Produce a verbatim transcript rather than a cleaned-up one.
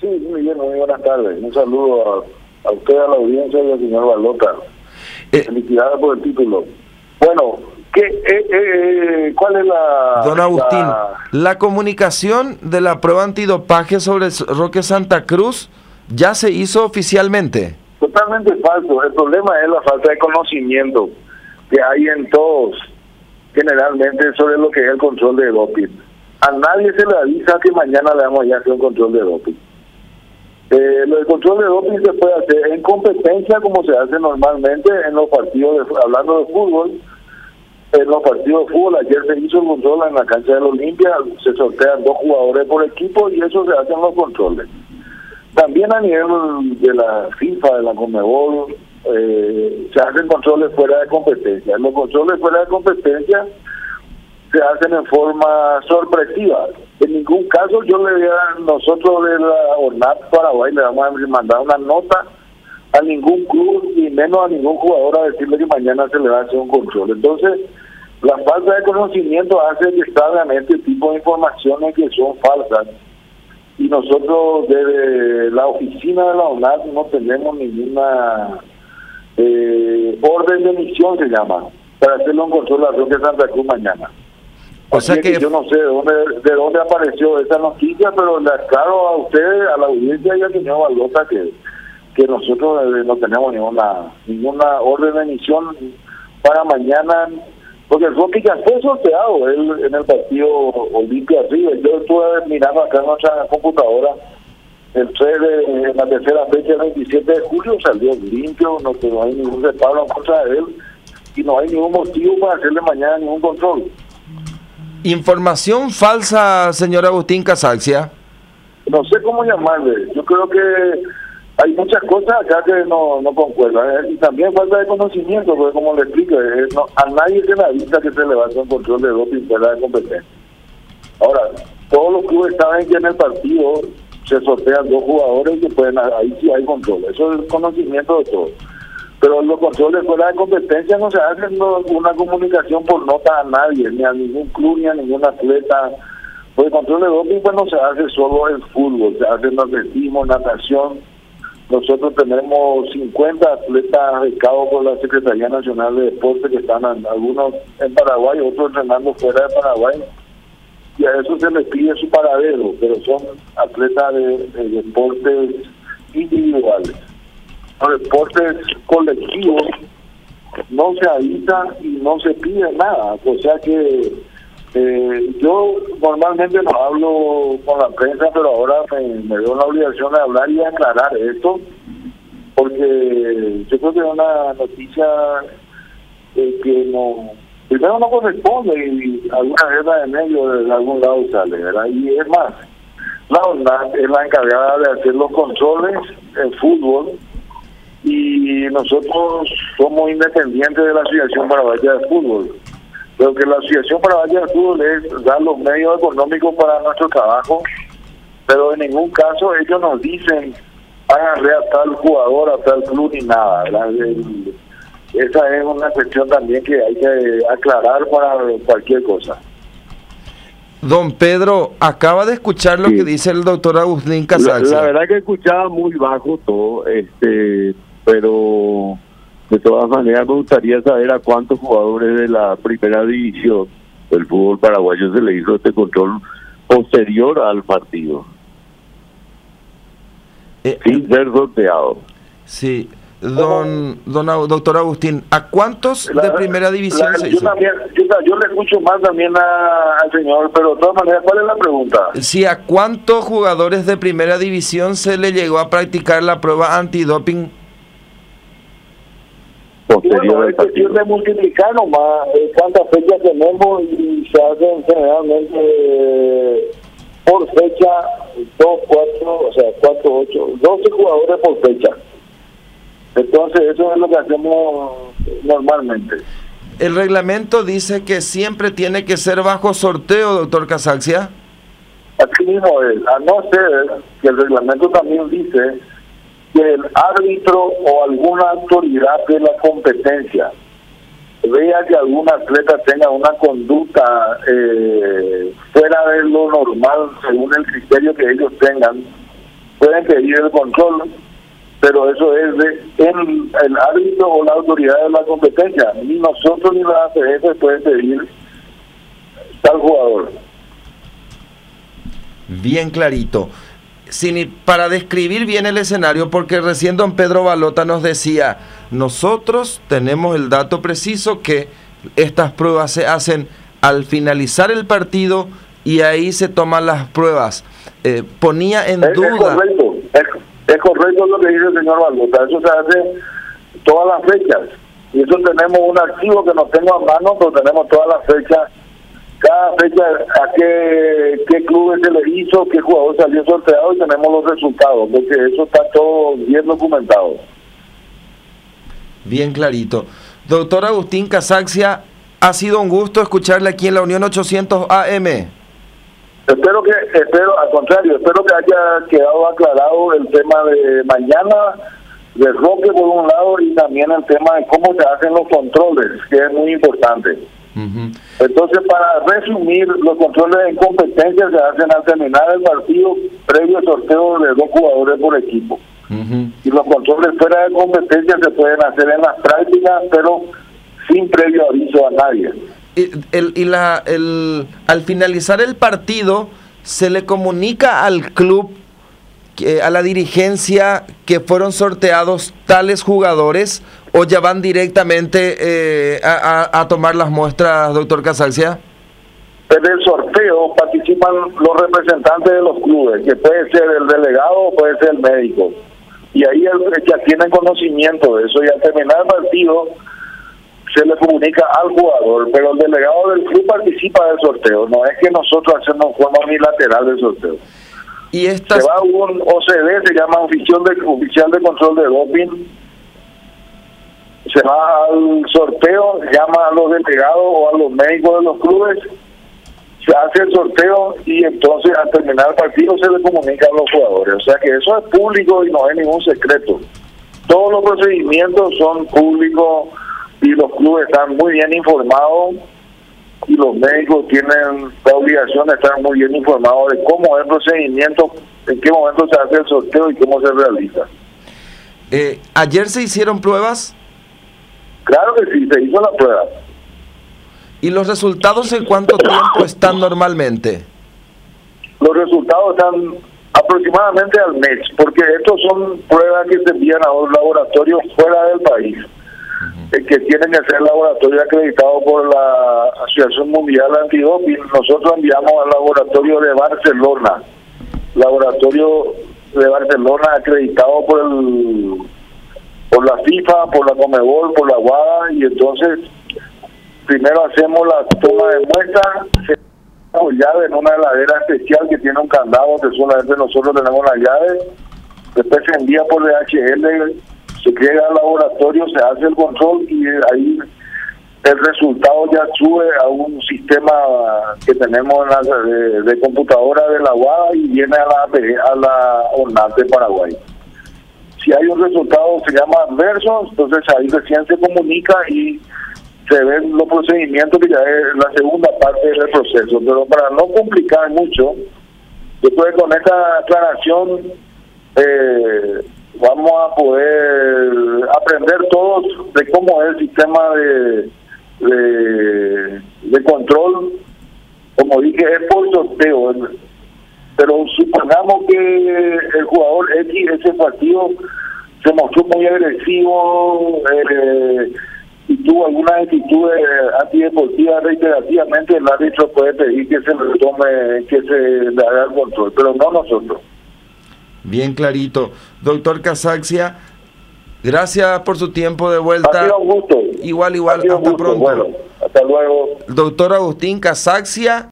Sí, muy bien, muy buenas tardes. Un saludo a, a usted, a la audiencia y al señor Balota. Eh, Felicidades por el título. Bueno, ¿qué, eh, eh, ¿cuál es la...? Don Agustín, la... la comunicación de la prueba antidopaje sobre Roque Santa Cruz ya se hizo oficialmente. Totalmente falso. El problema es la falta de conocimiento que hay en todos, generalmente, sobre lo que es el control de doping. A nadie se le avisa que mañana le vamos a hacer un control de doping. Eh, el control de doping se puede hacer en competencia, como se hace normalmente en los partidos, de, hablando de fútbol, en los partidos de fútbol. Ayer se hizo el control en la cancha del Olimpia, se sortean dos jugadores por equipo y eso se hacen los controles. También a nivel de la FIFA, de la Conmebol, eh, se hacen controles fuera de competencia. Los controles fuera de competencia se hacen en forma sorpresiva. En ningún caso yo le voy a, nosotros de la ORNAP Paraguay le vamos a mandar una nota a ningún club y menos a ningún jugador a decirle que mañana se le va a hacer un control. Entonces, la falta de conocimiento hace que salgan este tipo de informaciones que son falsas. Y nosotros desde la oficina de la ONAP no tenemos ninguna eh, orden de emisión, se llama, para hacerle un control a Roque Santa Cruz mañana. O sea que... que yo no sé de dónde, de dónde apareció esa noticia, pero le aclaro a ustedes, a la audiencia y al señor Balota que, que nosotros eh, no tenemos ninguna ninguna orden de emisión para mañana, porque el Roque ya fue sorteado él, en el partido Olimpia arriba. Yo estuve mirando acá en nuestra computadora, el tres de en la tercera fecha, el veintisiete de julio, salió limpio, no, no hay ningún reparo en contra de él y no hay ningún motivo para hacerle mañana ningún control. Información falsa, señor Agustín Casaxia. No sé cómo llamarle. Yo creo que hay muchas cosas acá que no, no concuerdan. ¿eh? Y también falta de conocimiento, porque como le explico, ¿eh? no, a nadie se le avisa que se le va a hacer un control de doping fuera de competencia. Ahora, todos los clubes saben que en el partido se sortean dos jugadores que pueden, ahí sí hay control. Eso es conocimiento de todos. Pero los controles fuera de competencia no se hacen no, una comunicación por nota a nadie, ni a ningún club, ni a ningún atleta. Pues el control de doping pues no se hace solo en fútbol, se hace en atletismo, natación. Nosotros tenemos cincuenta atletas becados por la Secretaría Nacional de Deporte que están en, algunos en Paraguay, otros entrenando fuera de Paraguay. Y a eso se les pide su paradero, pero son atletas de, de deportes individuales. Los deportes colectivos no se avisa y no se pide nada, o sea que eh, yo normalmente no hablo con la prensa, pero ahora me, me veo la obligación de hablar y de aclarar esto, porque yo creo que es una noticia eh, que no primero no corresponde y alguna guerra de medio de algún lado sale, ¿verdad? Y es más, la ONAP es la encargada de hacer los controles en fútbol y nosotros somos independientes de la Asociación Paraguaya de Fútbol. Lo que la Asociación Paraguaya de Fútbol es dar los medios económicos para nuestro trabajo, pero en ningún caso ellos nos dicen háganle a tal jugador, a tal club ni nada, ¿verdad? El, esa es una cuestión también que hay que aclarar para cualquier cosa. Don Pedro, acaba de escuchar lo sí. que dice el doctor Agustín Casaxia. La, la verdad que escuchaba muy bajo todo, este, pero de todas maneras me gustaría saber a cuántos jugadores de la primera división del fútbol paraguayo se le hizo este control posterior al partido, eh, sin ser sorteado. Sí. Don, don doctor Agustín, ¿a cuántos la, de primera división la, se yo hizo? También, yo, yo le escucho más también a, al señor, pero de todas maneras, ¿cuál es la pregunta? Sí, ¿a cuántos jugadores de primera división se le llegó a practicar la prueba antidoping? Bueno, es cuestión de multiplicar nomás eh, cuántas fechas tenemos y se hacen generalmente eh, por fecha, dos, cuatro, o sea, cuatro, ocho, doce jugadores por fecha. Entonces eso es lo que hacemos normalmente. El reglamento dice que siempre tiene que ser bajo sorteo, doctor Casaxia. Así mismo es, a no ser que el reglamento también dice que el árbitro o alguna autoridad de la competencia vea que algún atleta tenga una conducta eh, fuera de lo normal según el criterio que ellos tengan, pueden pedir el control, pero eso es de el, el árbitro o la autoridad de la competencia. Ni nosotros ni la A F F pueden pedir tal jugador. Bien clarito. Sin, para describir bien el escenario, porque recién don Pedro Balota nos decía, nosotros tenemos el dato preciso que estas pruebas se hacen al finalizar el partido y ahí se toman las pruebas. Eh, ponía en es, duda... Es correcto, es, es correcto lo que dice el señor Balota, eso se hace todas las fechas, y eso tenemos un archivo que no tengo a mano, pero tenemos todas las fechas, cada fecha a qué, qué clubes se le hizo, qué jugador salió sorteado, y tenemos los resultados, porque eso está todo bien documentado. Bien clarito. Doctor Agustín Casaxia, ha sido un gusto escucharle aquí en la Unión ochocientos A M. Espero que, espero, al contrario, espero que haya quedado aclarado el tema de mañana, de Roque por un lado, y también el tema de cómo se hacen los controles, que es muy importante. Uh-huh. Entonces, para resumir, los controles en competencia se hacen al terminar el partido, previo sorteo de dos jugadores por equipo. Uh-huh. Y los controles fuera de competencia se pueden hacer en las prácticas, pero sin previo aviso a nadie. Y, el, y la, el, al finalizar el partido, ¿se le comunica al club, que, a la dirigencia, que fueron sorteados tales jugadores, o ya van directamente eh, a, a, a tomar las muestras, doctor Casaxia? En el sorteo participan los representantes de los clubes, que puede ser el delegado o puede ser el médico. Y ahí el, el ya tienen conocimiento de eso, y al terminar el partido se le comunica al jugador, pero el delegado del club participa del sorteo, no es que nosotros hacemos forma unilateral del sorteo. Y estas... Se va a un O C D, se llama oficial de, oficial de control de doping, se va al sorteo, llama a los delegados o a los médicos de los clubes, se hace el sorteo y entonces al terminar el partido se le comunica a los jugadores. O sea que eso es público y no es ningún secreto. Todos los procedimientos son públicos y los clubes están muy bien informados, y los médicos tienen la obligación de estar muy bien informados de cómo es el procedimiento, en qué momento se hace el sorteo y cómo se realiza. Eh, ¿Ayer se hicieron pruebas? Claro que sí, se hizo la prueba. ¿Y los resultados en cuánto tiempo están normalmente? Los resultados están aproximadamente al mes, porque estos son pruebas que se envían a un laboratorio fuera del país, uh-huh. que tienen que ser laboratorio acreditado por la Asociación Mundial Antidoping. Nosotros enviamos al laboratorio de Barcelona, laboratorio de Barcelona acreditado por el por la FIFA, por la Conmebol, por la WADA, y entonces primero hacemos la toma de muestra, se llave en una heladera especial que tiene un candado que solamente nosotros tenemos la llave, después se envía por D H L, se llega al laboratorio, se hace el control y ahí el resultado ya sube a un sistema que tenemos en la, de, de computadora de la WADA y viene a la, a la ONAT de Paraguay. Si hay un resultado se llama adverso, entonces ahí recién se comunica y se ven los procedimientos, que ya es la segunda parte del proceso. Pero para no complicar mucho, después con esta aclaración eh, vamos a poder aprender todos de cómo es el sistema de, de, de control. Como dije, es por sorteo, pero supongamos que el jugador X, ese partido, se mostró muy agresivo, eh, y tuvo alguna actitud antideportiva reiterativamente, el árbitro puede pedir que se le tome, que se le haga el control, pero no nosotros. Bien clarito. Doctor Casaxia, gracias por su tiempo de vuelta. Ha sido un gusto. Igual, igual, hasta gusto. pronto. Bueno, hasta luego. Doctor Agustín Casaxia.